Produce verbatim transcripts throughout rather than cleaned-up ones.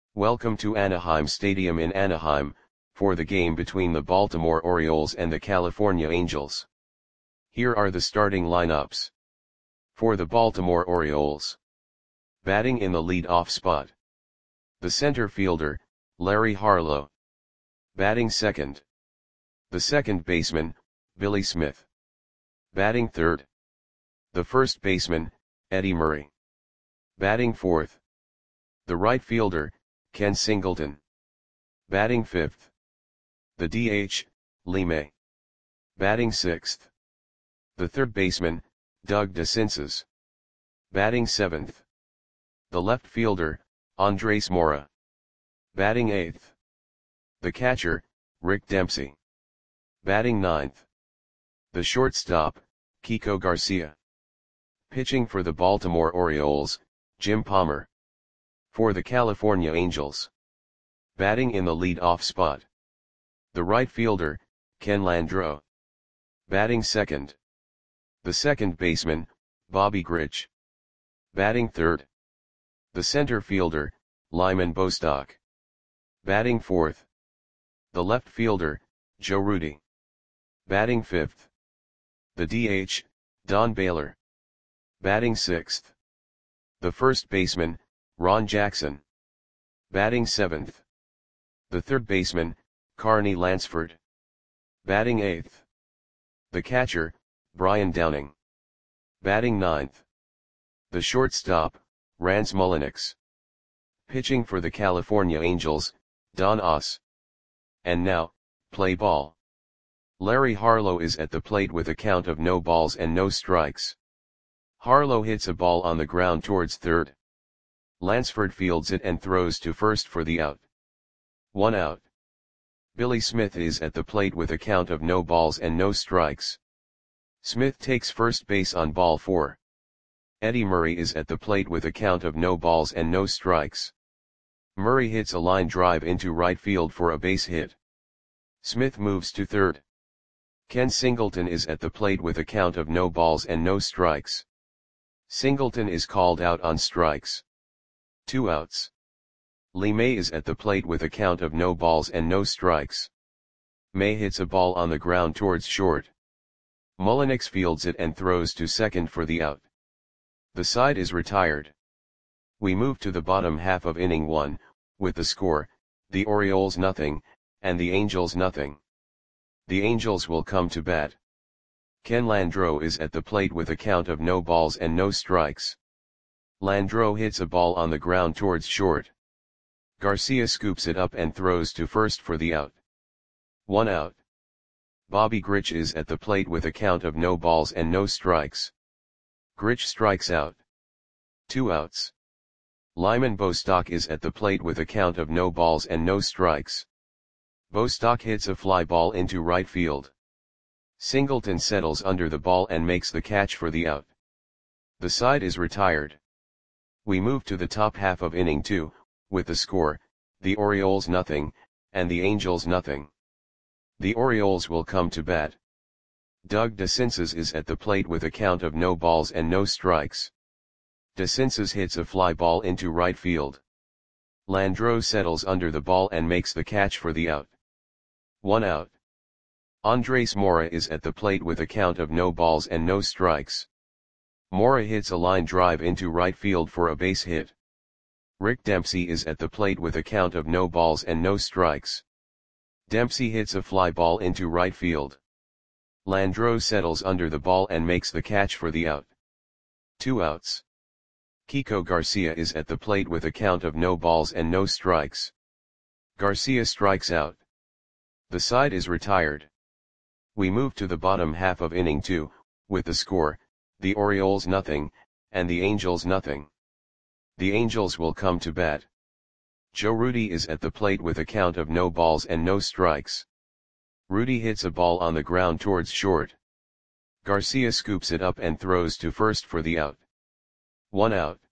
Welcome to Anaheim Stadium in Anaheim, for the game between the Baltimore Orioles and the California Angels. Here are the starting lineups. For the Baltimore Orioles. Batting in the lead-off spot. The center fielder, Larry Harlow. Batting second. The second baseman, Billy Smith. Batting third. The first baseman, Eddie Murray. Batting fourth. The right fielder, Ken Singleton. Batting fifth. The D H, Lee May. Batting sixth. The third baseman, Doug DeCinces. Batting seventh. The left fielder, Andres Mora. Batting eighth. The catcher, Rick Dempsey. Batting ninth. The shortstop, Kiko Garcia. Pitching for the Baltimore Orioles, Jim Palmer. For the California Angels. Batting in the lead-off spot. The right fielder, Ken Landreaux. Batting second. The second baseman, Bobby Grich. Batting third. The center fielder, Lyman Bostock. Batting fourth. The left fielder, Joe Rudi. Batting fifth. The D H, Don Baylor. Batting sixth. The first baseman, Ron Jackson. Batting seventh. The third baseman, Carney Lansford. Batting eighth. The catcher, Brian Downing. Batting ninth. The shortstop, Rance Mulliniks. Pitching for the California Angels, Don Oss. And now, play ball. Larry Harlow is at the plate with a count of no balls and no strikes. Harlow hits a ball on the ground towards third. Lansford fields it and throws to first for the out. One out. Billy Smith is at the plate with a count of no balls and no strikes. Smith takes first base on ball four. Eddie Murray is at the plate with a count of no balls and no strikes. Murray hits a line drive into right field for a base hit. Smith moves to third. Ken Singleton is at the plate with a count of no balls and no strikes. Singleton is called out on strikes. Two outs. Lee May is at the plate with a count of no balls and no strikes. May hits a ball on the ground towards short. Mulliniks fields it and throws to second for the out. The side is retired. We move to the bottom half of inning one, with the score, the Orioles nothing, and the Angels nothing. The Angels will come to bat. Ken Landreaux is at the plate with a count of no balls and no strikes. Landreaux hits a ball on the ground towards short. Garcia scoops it up and throws to first for the out. One out. Bobby Grich is at the plate with a count of no balls and no strikes. Grich strikes out. Two outs. Lyman Bostock is at the plate with a count of no balls and no strikes. Bostock hits a fly ball into right field. Singleton settles under the ball and makes the catch for the out. The side is retired. We move to the top half of inning two, with the score, the Orioles nothing, and the Angels nothing. The Orioles will come to bat. Doug DeCinces is at the plate with a count of no balls and no strikes. DeCinces hits a fly ball into right field. Landreaux settles under the ball and makes the catch for the out. One out. Andres Mora is at the plate with a count of no balls and no strikes. Mora hits a line drive into right field for a base hit. Rick Dempsey is at the plate with a count of no balls and no strikes. Dempsey hits a fly ball into right field. Landreaux settles under the ball and makes the catch for the out. Two outs. Kiko Garcia is at the plate with a count of no balls and no strikes. Garcia strikes out. The side is retired. We move to the bottom half of inning two, with the score, the Orioles nothing, and the Angels nothing. The Angels will come to bat. Joe Rudi is at the plate with a count of no balls and no strikes. Rudi hits a ball on the ground towards short. Garcia scoops it up and throws to first for the out. One out.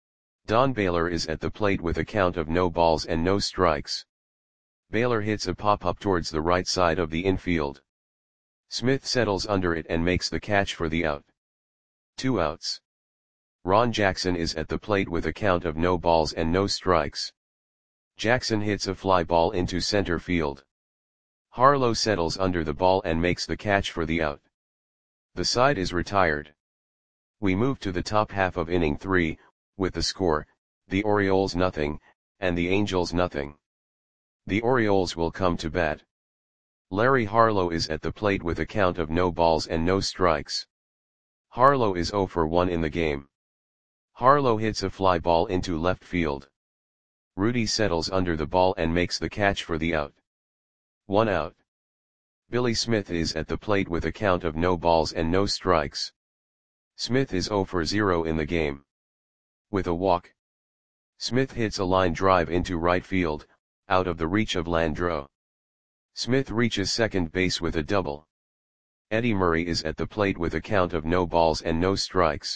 Don Baylor is at the plate with a count of no balls and no strikes. Baylor hits a pop-up towards the right side of the infield. Smith settles under it and makes the catch for the out. Two outs. Ron Jackson is at the plate with a count of no balls and no strikes. Jackson hits a fly ball into center field. Harlow settles under the ball and makes the catch for the out. The side is retired. We move to the top half of inning three, with the score, the Orioles nothing, and the Angels nothing. The Orioles will come to bat. Larry Harlow is at the plate with a count of no balls and no strikes. Harlow is oh for one in the game. Harlow hits a fly ball into left field. Rudy settles under the ball and makes the catch for the out. One out. Billy Smith is at the plate with a count of no balls and no strikes. Smith is oh for zero in the game. With a walk, Smith hits a line drive into right field, out of the reach of Landreaux. Smith reaches second base with a double. Eddie Murray is at the plate with a count of no balls and no strikes.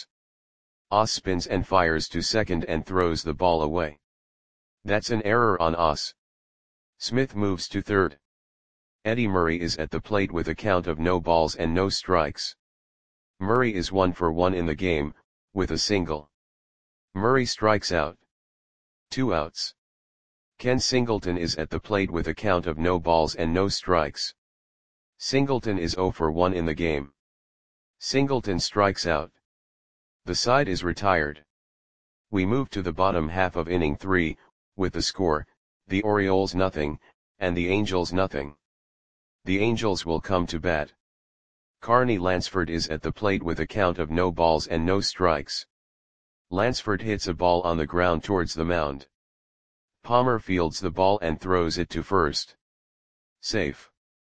Oss spins and fires to second and throws the ball away. That's an error on Oss. Smith moves to third. Eddie Murray is at the plate with a count of no balls and no strikes. Murray is one for one in the game, with a single. Murray strikes out. Two outs. Ken Singleton is at the plate with a count of no balls and no strikes. Singleton is oh for one in the game. Singleton strikes out. The side is retired. We move to the bottom half of inning three, with the score, the Orioles nothing, and the Angels nothing. The Angels will come to bat. Carney Lansford is at the plate with a count of no balls and no strikes. Lansford hits a ball on the ground towards the mound. Palmer fields the ball and throws it to first. Safe.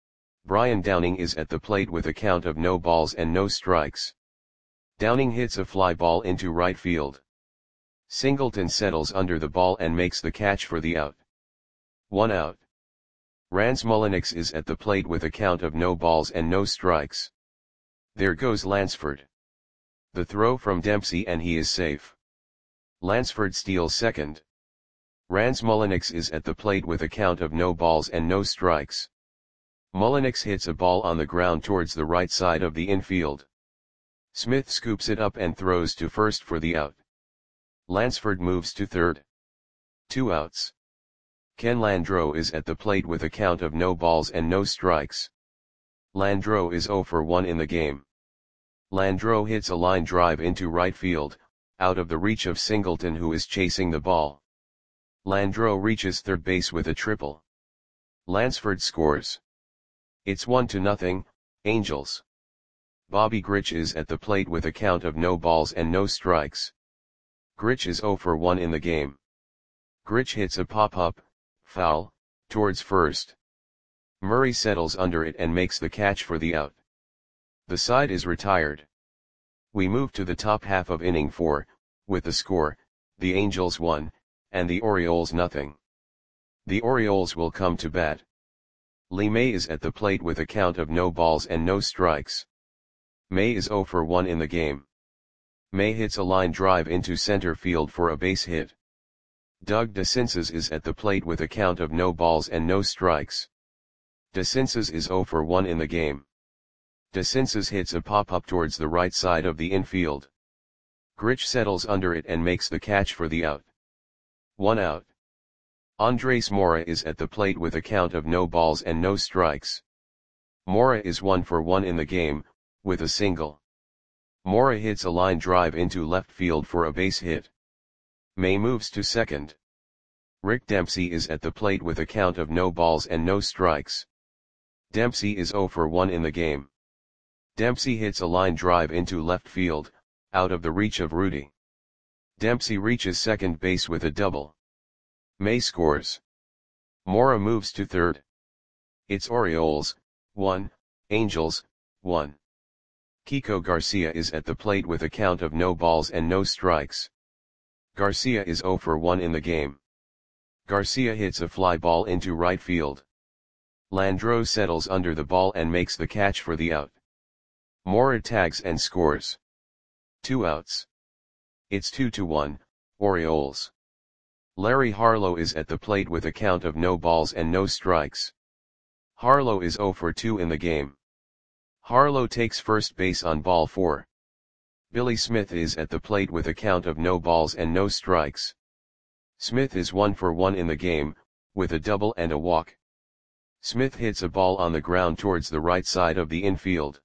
Brian Downing is at the plate with a count of no balls and no strikes. Downing hits a fly ball into right field. Singleton settles under the ball and makes the catch for the out. One out. Rance Mulliniks is at the plate with a count of no balls and no strikes. There goes Lansford. The throw from Dempsey and he is safe. Lansford steals second. Rance Mulliniks is at the plate with a count of no balls and no strikes. Mulliniks hits a ball on the ground towards the right side of the infield. Smith scoops it up and throws to first for the out. Lansford moves to third. Two outs. Ken Landreaux is at the plate with a count of no balls and no strikes. Landreaux is oh for one in the game. Landreaux hits a line drive into right field, out of the reach of Singleton who is chasing the ball. Landreaux reaches third base with a triple. Lansford scores. It's one to nothing, Angels. Bobby Grich is at the plate with a count of no balls and no strikes. Grich is oh for one in the game. Grich hits a pop-up, foul, towards first. Murray settles under it and makes the catch for the out. The side is retired. We move to the top half of inning four, with the score, the Angels one, and the Orioles nothing. The Orioles will come to bat. Lee May is at the plate with a count of no balls and no strikes. May is oh for one in the game. May hits a line drive into center field for a base hit. Doug DeCinces is at the plate with a count of no balls and no strikes. DeCinces is oh for one in the game. DeCinces hits a pop-up towards the right side of the infield. Grich settles under it and makes the catch for the out. One out. Andres Mora is at the plate with a count of no balls and no strikes. Mora is one for one in the game, with a single. Mora hits a line drive into left field for a base hit. May moves to second. Rick Dempsey is at the plate with a count of no balls and no strikes. Dempsey is oh for one in the game. Dempsey hits a line drive into left field, out of the reach of Rudy. Dempsey reaches second base with a double. May scores. Mora moves to third. It's Orioles, one, Angels, one. Kiko Garcia is at the plate with a count of no balls and no strikes. Garcia is oh for one in the game. Garcia hits a fly ball into right field. Landreaux settles under the ball and makes the catch for the out. Mora tags and scores. Two outs. It's two to one, Orioles. Larry Harlow is at the plate with a count of no balls and no strikes. Harlow is oh for two in the game. Harlow takes first base on ball four. Billy Smith is at the plate with a count of no balls and no strikes. Smith is one for one in the game, with a double and a walk. Smith hits a ball on the ground towards the right side of the infield.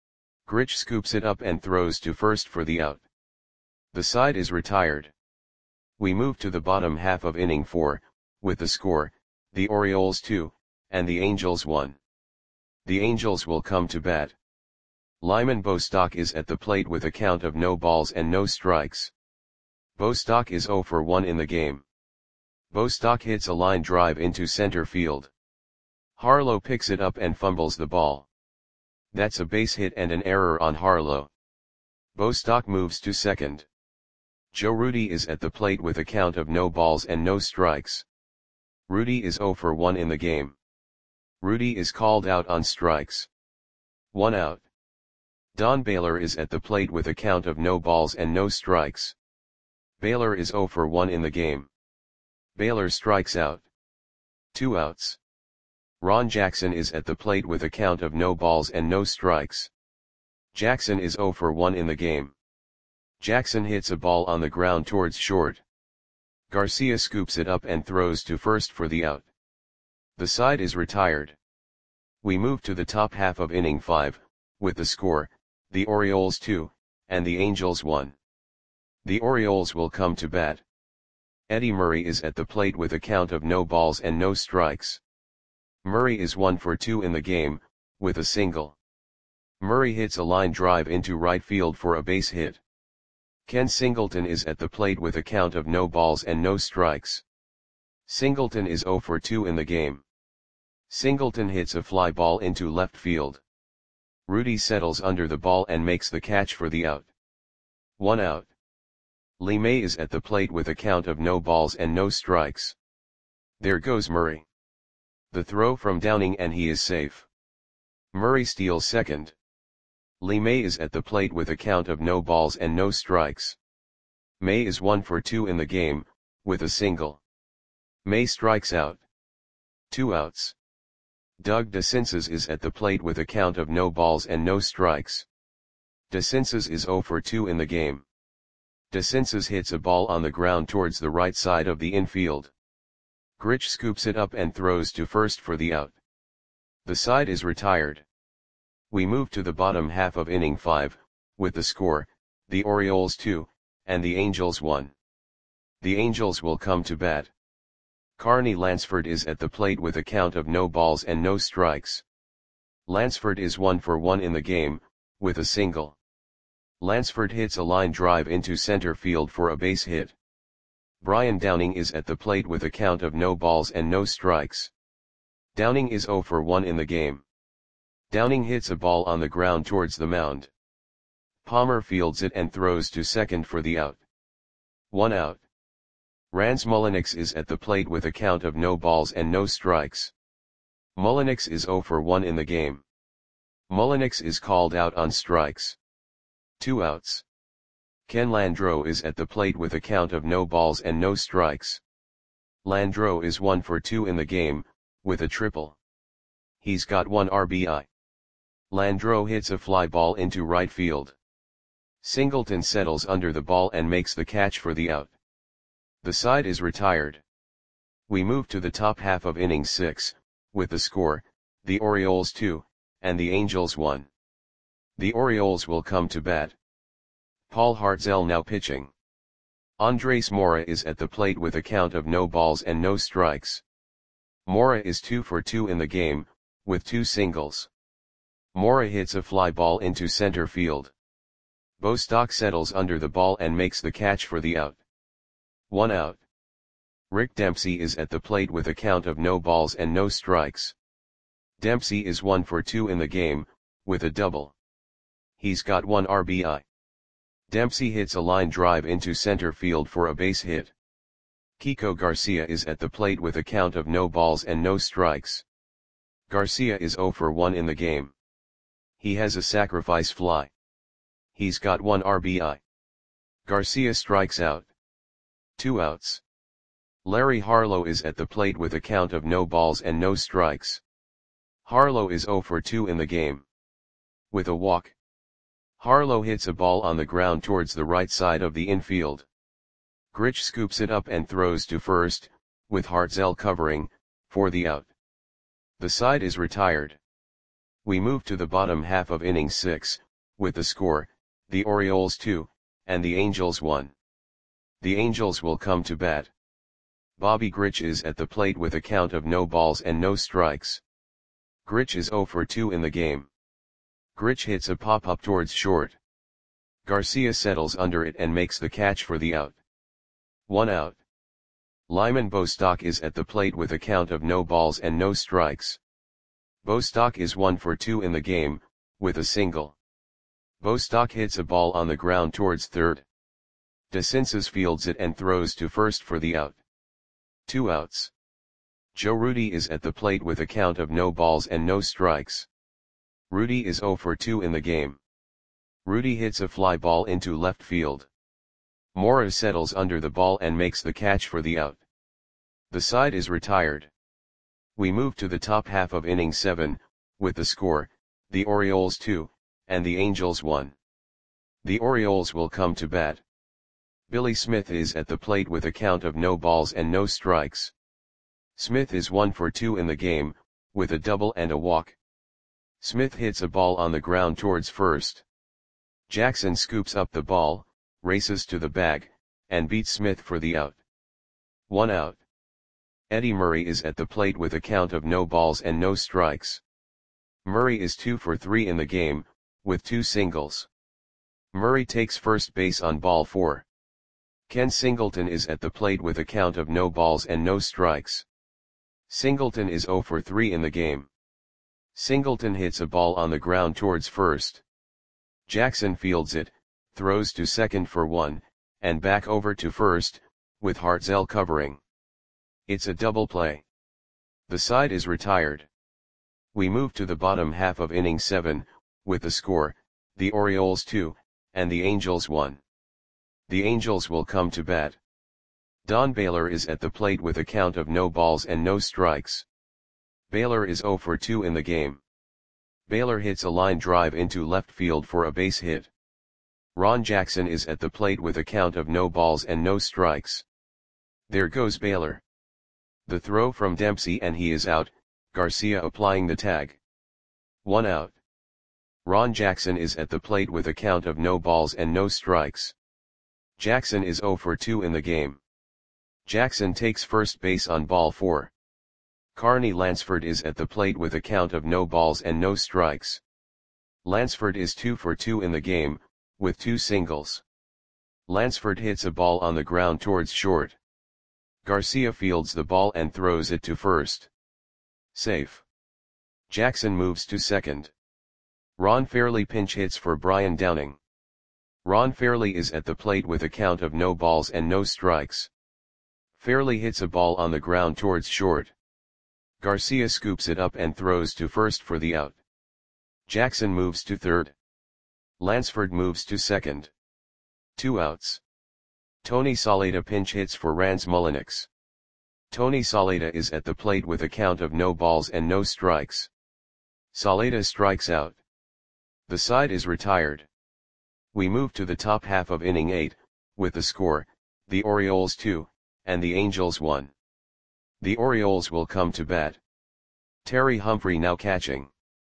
Grich scoops it up and throws to first for the out. The side is retired. We move to the bottom half of inning four, with the score, the Orioles two, and the Angels one. The Angels will come to bat. Lyman Bostock is at the plate with a count of no balls and no strikes. Bostock is oh for one in the game. Bostock hits a line drive into center field. Harlow picks it up and fumbles the ball. That's a base hit and an error on Harlow. Bostock moves to second. Joe Rudi is at the plate with a count of no balls and no strikes. Rudi is oh for one in the game. Rudi is called out on strikes. One out. Don Baylor is at the plate with a count of no balls and no strikes. Baylor is oh for one in the game. Baylor strikes out. Two outs. Ron Jackson is at the plate with a count of no balls and no strikes. Jackson is oh for one in the game. Jackson hits a ball on the ground towards short. Garcia scoops it up and throws to first for the out. The side is retired. We move to the top half of inning five, with the score, the Orioles two, and the Angels one. The Orioles will come to bat. Eddie Murray is at the plate with a count of no balls and no strikes. Murray is one for two in the game, with a single. Murray hits a line drive into right field for a base hit. Ken Singleton is at the plate with a count of no balls and no strikes. Singleton is oh for two in the game. Singleton hits a fly ball into left field. Rudi settles under the ball and makes the catch for the out. One out. Lee May is at the plate with a count of no balls and no strikes. There goes Murray. The throw from Downing and he is safe. Murray steals second. Lee May is at the plate with a count of no balls and no strikes. May is one for two in the game, with a single. May strikes out. Two outs. Doug DeCinces is at the plate with a count of no balls and no strikes. DeCinces is oh for two in the game. DeCinces hits a ball on the ground towards the right side of the infield. Grich scoops it up and throws to first for the out. The side is retired. We move to the bottom half of inning five, with the score, the Orioles two, and the Angels one. The Angels will come to bat. Carney Lansford is at the plate with a count of no balls and no strikes. Lansford is one for one in the game, with a single. Lansford hits a line drive into center field for a base hit. Brian Downing is at the plate with a count of no balls and no strikes. Downing is oh for one in the game. Downing hits a ball on the ground towards the mound. Palmer fields it and throws to second for the out. One out. Rance Mulliniks is at the plate with a count of no balls and no strikes. Mulliniks is oh for one in the game. Mulliniks is called out on strikes. Two outs. Ken Landreau is at the plate with a count of no balls and no strikes. Landreau is one for two in the game, with a triple. He's got one R B I. Landreau hits a fly ball into right field. Singleton settles under the ball and makes the catch for the out. The side is retired. We move to the top half of inning six, with the score, the Orioles two, and the Angels one. The Orioles will come to bat. Paul Hartzell now pitching. Andres Mora is at the plate with a count of no balls and no strikes. Mora is two for two in the game, with two singles. Mora hits a fly ball into center field. Bostock settles under the ball and makes the catch for the out. One out. Rick Dempsey is at the plate with a count of no balls and no strikes. Dempsey is one for two in the game, with a double. He's got one R B I. Dempsey hits a line drive into center field for a base hit. Kiko Garcia is at the plate with a count of no balls and no strikes. Garcia is oh for one in the game. He has a sacrifice fly. He's got one R B I. Garcia strikes out. Two outs. Larry Harlow is at the plate with a count of no balls and no strikes. Harlow is oh for two in the game. With a walk. Harlow hits a ball on the ground towards the right side of the infield. Grich scoops it up and throws to first, with Hartzell covering, for the out. The side is retired. We move to the bottom half of inning six, with the score, the Orioles two, and the Angels one. The Angels will come to bat. Bobby Grich is at the plate with a count of no balls and no strikes. Grich is oh for two in the game. Grich hits a pop-up towards short. Garcia settles under it and makes the catch for the out. One out. Lyman Bostock is at the plate with a count of no balls and no strikes. Bostock is one for two in the game, with a single. Bostock hits a ball on the ground towards third. DeCinces fields it and throws to first for the out. Two outs. Joe Rudi is at the plate with a count of no balls and no strikes. Rudi is oh for two in the game. Rudi hits a fly ball into left field. Mora settles under the ball and makes the catch for the out. The side is retired. We move to the top half of inning seven, with the score, the Orioles two, and the Angels one. The Orioles will come to bat. Billy Smith is at the plate with a count of no balls and no strikes. Smith is one for two in the game, with a double and a walk. Smith hits a ball on the ground towards first. Jackson scoops up the ball, races to the bag, and beats Smith for the out. One out. Eddie Murray is at the plate with a count of no balls and no strikes. Murray is two for three in the game, with two singles. Murray takes first base on ball four. Ken Singleton is at the plate with a count of no balls and no strikes. Singleton is oh for three in the game. Singleton hits a ball on the ground towards first. Jackson fields it, throws to second for one, and back over to first, with Hartzell covering. It's a double play. The side is retired. We move to the bottom half of inning seven, with the score, the Orioles two, and the Angels one. The Angels will come to bat. Don Baylor is at the plate with a count of no balls and no strikes. Baylor is oh for two in the game. Baylor hits a line drive into left field for a base hit. Ron Jackson is at the plate with a count of no balls and no strikes. There goes Baylor. The throw from Dempsey and he is out, Garcia applying the tag. One out. Ron Jackson is at the plate with a count of no balls and no strikes. Jackson is oh for two in the game. Jackson takes first base on ball four. Carney Lansford is at the plate with a count of no balls and no strikes. Lansford is two for two in the game, with two singles. Lansford hits a ball on the ground towards short. Garcia fields the ball and throws it to first. Safe. Jackson moves to second. Ron Fairly pinch hits for Brian Downing. Ron Fairly is at the plate with a count of no balls and no strikes. Fairly hits a ball on the ground towards short. Garcia scoops it up and throws to first for the out. Jackson moves to third. Lansford moves to second. Two outs. Tony Saleta pinch hits for Rans Mulliniks. Tony Saleta is at the plate with a count of no balls and no strikes. Saleta strikes out. The side is retired. We move to the top half of inning eight, with the score, the Orioles two, and the Angels one. The Orioles will come to bat. Terry Humphrey now catching.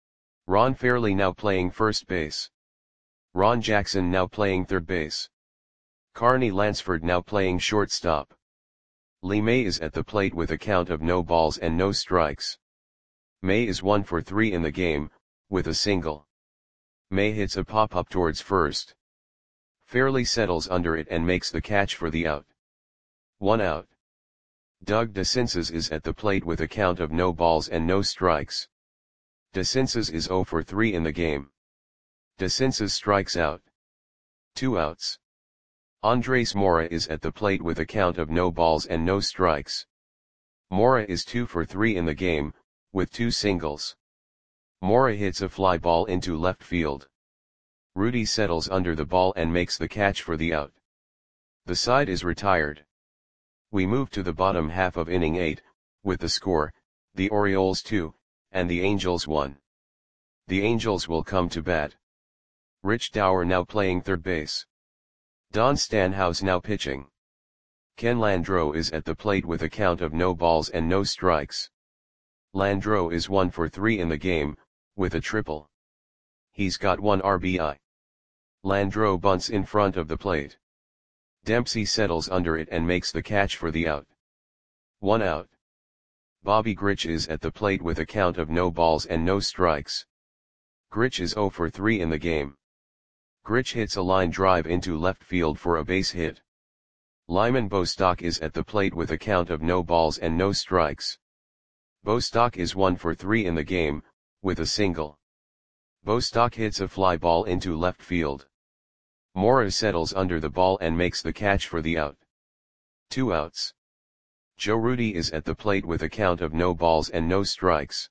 Ron Fairly now playing first base. Ron Jackson now playing third base. Carney Lansford now playing shortstop. Lee May is at the plate with a count of no balls and no strikes. May is one for three in the game, with a single. May hits a pop-up towards first. Fairly settles under it and makes the catch for the out. One out. Doug DeCinces is at the plate with a count of no balls and no strikes. DeCinces is oh for three in the game. DeCinces strikes out. Two outs. Andres Mora is at the plate with a count of no balls and no strikes. Mora is two for three in the game, with two singles. Mora hits a fly ball into left field. Rudi settles under the ball and makes the catch for the out. The side is retired. We move to the bottom half of inning eight, with the score, the Orioles two, and the Angels one. The Angels will come to bat. Rich Dower now playing third base. Don Stanhouse now pitching. Ken Landreau is at the plate with a count of no balls and no strikes. Landreau is one for three in the game, with a triple. He's got one R B I. Landreau bunts in front of the plate. Dempsey settles under it and makes the catch for the out. One out. Bobby Grich is at the plate with a count of no balls and no strikes. Grich is zero for three in the game. Grich hits a line drive into left field for a base hit. Lyman Bostock is at the plate with a count of no balls and no strikes. Bostock is one for three in the game, with a single. Bostock hits a fly ball into left field. Mora settles under the ball and makes the catch for the out. Two outs. Joe Rudi is at the plate with a count of no balls and no strikes.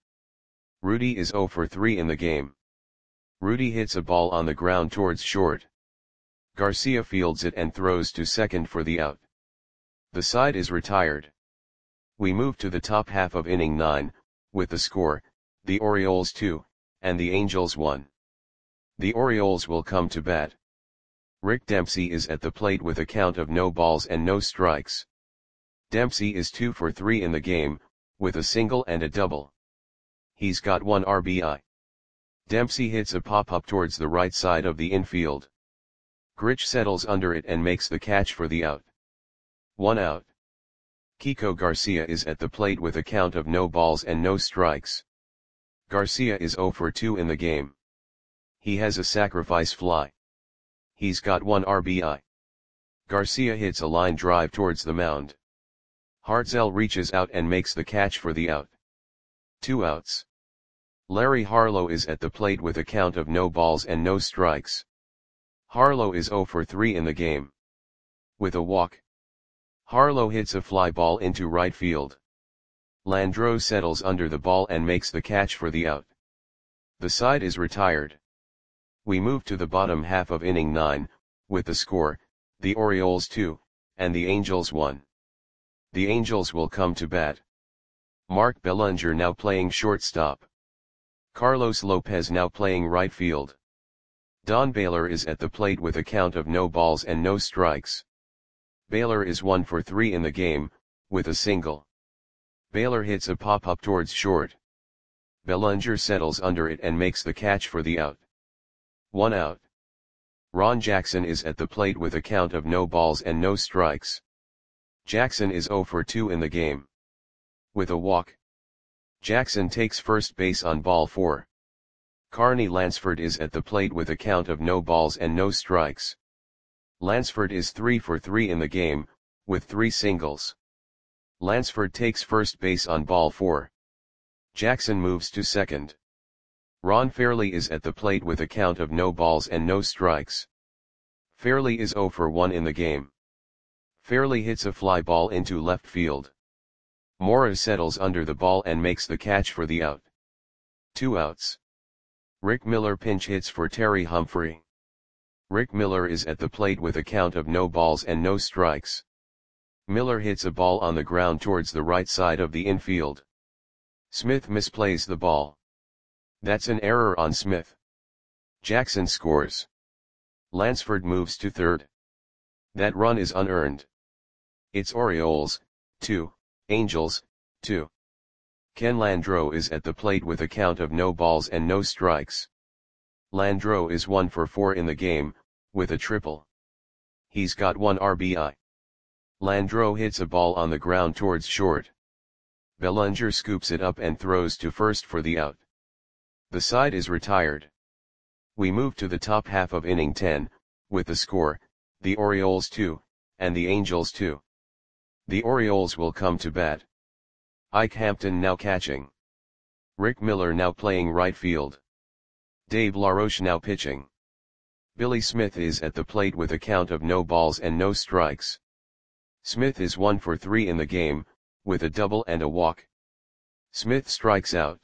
Rudi is zero for three in the game. Rudi hits a ball on the ground towards short. Garcia fields it and throws to second for the out. The side is retired. We move to the top half of inning nine, with the score, the Orioles two, and the Angels one. The Orioles will come to bat. Rick Dempsey is at the plate with a count of no balls and no strikes. Dempsey is two for three in the game, with a single and a double. He's got one R B I. Dempsey hits a pop-up towards the right side of the infield. Grich settles under it and makes the catch for the out. One out. Kiko Garcia is at the plate with a count of no balls and no strikes. Garcia is zero for two in the game. He has a sacrifice fly. He's got one R B I. Garcia hits a line drive towards the mound. Hartzell reaches out and makes the catch for the out. Two outs. Larry Harlow is at the plate with a count of no balls and no strikes. Harlow is zero for three in the game. With a walk. Harlow hits a fly ball into right field. Landreau settles under the ball and makes the catch for the out. The side is retired. We move to the bottom half of inning nine, with the score, the Orioles two, and the Angels one. The Angels will come to bat. Mark Bellinger now playing shortstop. Carlos Lopez now playing right field. Don Baylor is at the plate with a count of no balls and no strikes. Baylor is one for three in the game, with a single. Baylor hits a pop-up towards short. Bellinger settles under it and makes the catch for the out. One out. Ron Jackson is at the plate with a count of no balls and no strikes. Jackson is zero for two in the game. With a walk. Jackson takes first base on ball four. Carney Lansford is at the plate with a count of no balls and no strikes. Lansford is three for three in the game, with three singles. Lansford takes first base on ball four. Jackson moves to second. Ron Fairley is at the plate with a count of no balls and no strikes. Fairley is zero for one in the game. Fairley hits a fly ball into left field. Mora settles under the ball and makes the catch for the out. Two outs. Rick Miller pinch hits for Terry Humphrey. Rick Miller is at the plate with a count of no balls and no strikes. Miller hits a ball on the ground towards the right side of the infield. Smith misplays the ball. That's an error on Smith. Jackson scores. Lansford moves to third. That run is unearned. It's Orioles, two, Angels, two. Ken Landreau is at the plate with a count of no balls and no strikes. Landreau is one for four in the game, with a triple. He's got one R B I. Landreau hits a ball on the ground towards short. Bellinger scoops it up and throws to first for the out. The side is retired. We move to the top half of inning ten, with the score, the Orioles two, and the Angels two. The Orioles will come to bat. Ike Hampton now catching. Rick Miller now playing right field. Dave LaRoche now pitching. Billy Smith is at the plate with a count of no balls and no strikes. Smith is one for three in the game, with a double and a walk. Smith strikes out.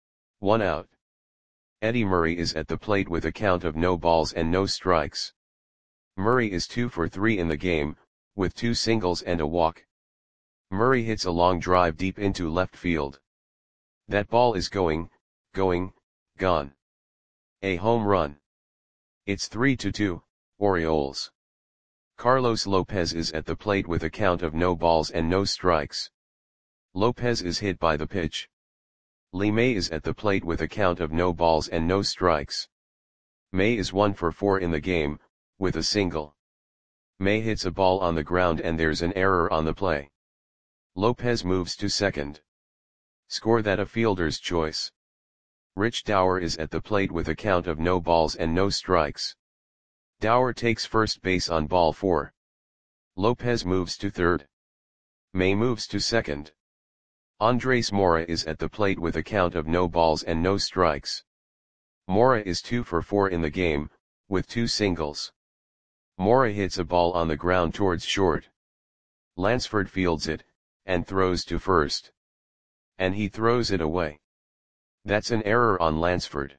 One out. Eddie Murray is at the plate with a count of no balls and no strikes. Murray is two for three in the game, with two singles and a walk. Murray hits a long drive deep into left field. That ball is going, going, gone. A home run. It's three to two, Orioles. Carlos Lopez is at the plate with a count of no balls and no strikes. Lopez is hit by the pitch. Lee May is at the plate with a count of no balls and no strikes. May is one for four in the game, with a single. May hits a ball on the ground and there's an error on the play. Lopez moves to second. Score that a fielder's choice. Rich Dower is at the plate with a count of no balls and no strikes. Dower takes first base on ball four. Lopez moves to third. May moves to second. Andres Mora is at the plate with a count of no balls and no strikes. Mora is two for four in the game, with two singles. Mora hits a ball on the ground towards short. Lansford fields it, and throws to first. And he throws it away. That's an error on Lansford.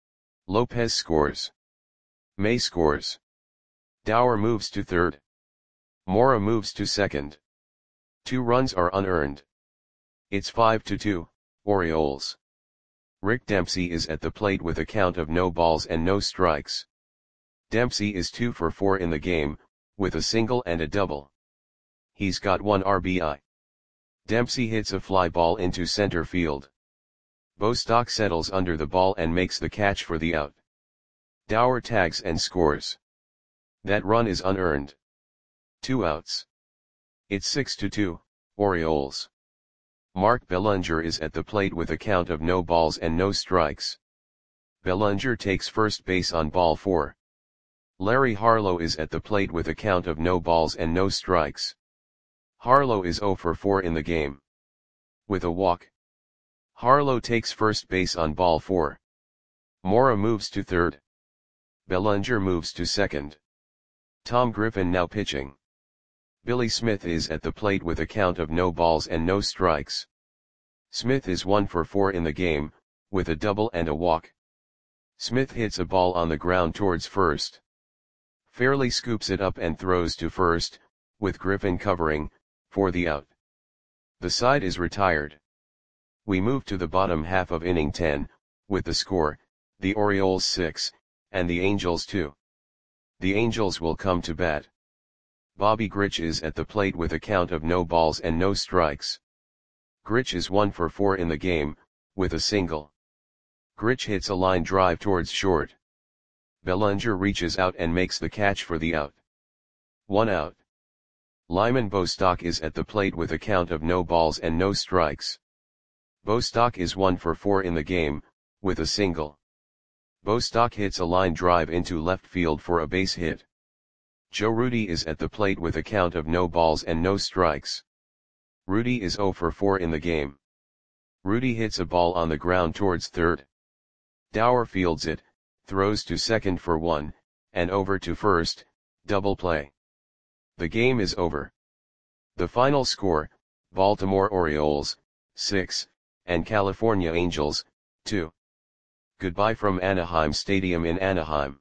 Lopez scores. May scores. Dower moves to third. Mora moves to second. Two runs are unearned. It's five to two, Orioles. Rick Dempsey is at the plate with a count of no balls and no strikes. Dempsey is two for four in the game, with a single and a double. He's got one R B I. Dempsey hits a fly ball into center field. Bostock settles under the ball and makes the catch for the out. Dower tags and scores. That run is unearned. Two outs. It's six to two, Orioles. Mark Bellinger is at the plate with a count of no balls and no strikes. Bellinger takes first base on ball four. Larry Harlow is at the plate with a count of no balls and no strikes. Harlow is zero for four in the game. With a walk. Harlow takes first base on ball four. Mora moves to third. Bellinger moves to second. Tom Griffin now pitching. Billy Smith is at the plate with a count of no balls and no strikes. Smith is one for four in the game, with a double and a walk. Smith hits a ball on the ground towards first. Fairley scoops it up and throws to first, with Griffin covering, for the out. The side is retired. We move to the bottom half of inning ten, with the score, the Orioles six, and the Angels two. The Angels will come to bat. Bobby Grich is at the plate with a count of no balls and no strikes. Grich is one for four in the game, with a single. Grich hits a line drive towards short. Bellinger reaches out and makes the catch for the out. One out. Lyman Bostock is at the plate with a count of no balls and no strikes. Bostock is one for four in the game, with a single. Bostock hits a line drive into left field for a base hit. Joe Rudi is at the plate with a count of no balls and no strikes. Rudi is zero for four in the game. Rudi hits a ball on the ground towards third. Dower fields it, throws to second for one, and over to first, double play. The game is over. The final score, Baltimore Orioles, six, and California Angels, two. Goodbye from Anaheim Stadium in Anaheim.